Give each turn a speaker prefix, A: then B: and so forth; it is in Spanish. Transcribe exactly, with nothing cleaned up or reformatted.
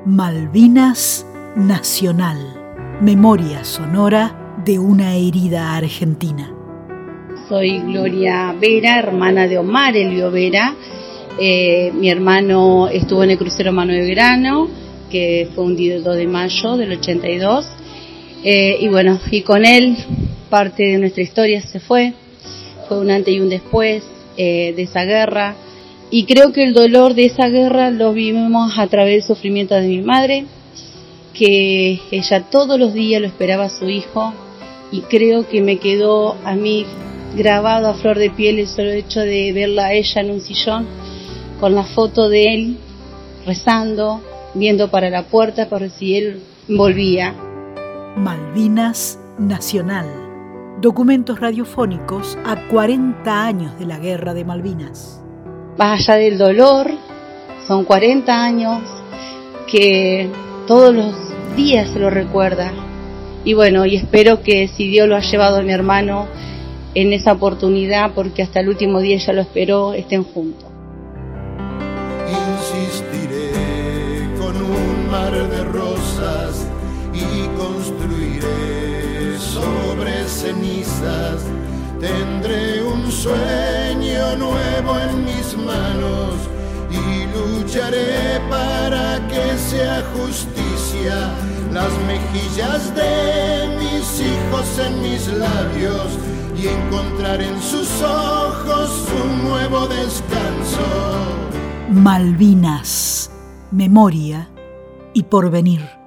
A: Malvinas Nacional, memoria sonora de una herida argentina.
B: Soy Gloria Vera, hermana de Omar Elvio Vera. Eh, mi hermano estuvo en el crucero Mano de Grano, que fue hundido el dos de mayo del ochenta y dos. Eh, y bueno, y con él parte de nuestra historia se fue. Fue un antes y un después eh, de esa guerra. Y creo que el dolor de esa guerra lo vivimos a través del sufrimiento de mi madre, que ella todos los días lo esperaba a su hijo, y creo que me quedó a mí grabado a flor de piel el solo hecho de verla a ella en un sillón con la foto de él rezando, viendo para la puerta por si él volvía.
A: Malvinas Nacional, documentos radiofónicos a cuarenta años de la Guerra de Malvinas.
B: Más allá del dolor, son cuarenta años que todos los días se lo recuerda. Y bueno, y espero que si Dios lo ha llevado a mi hermano en esa oportunidad, porque hasta el último día ella lo esperó, estén juntos.
C: Insistiré con un mar de rosas y construiré sobre cenizas. Tendré un sueño nuevo en mis manos y lucharé para que sea justicia las mejillas de mis hijos en mis labios y encontrar en sus ojos un nuevo descanso.
A: Malvinas, memoria y porvenir.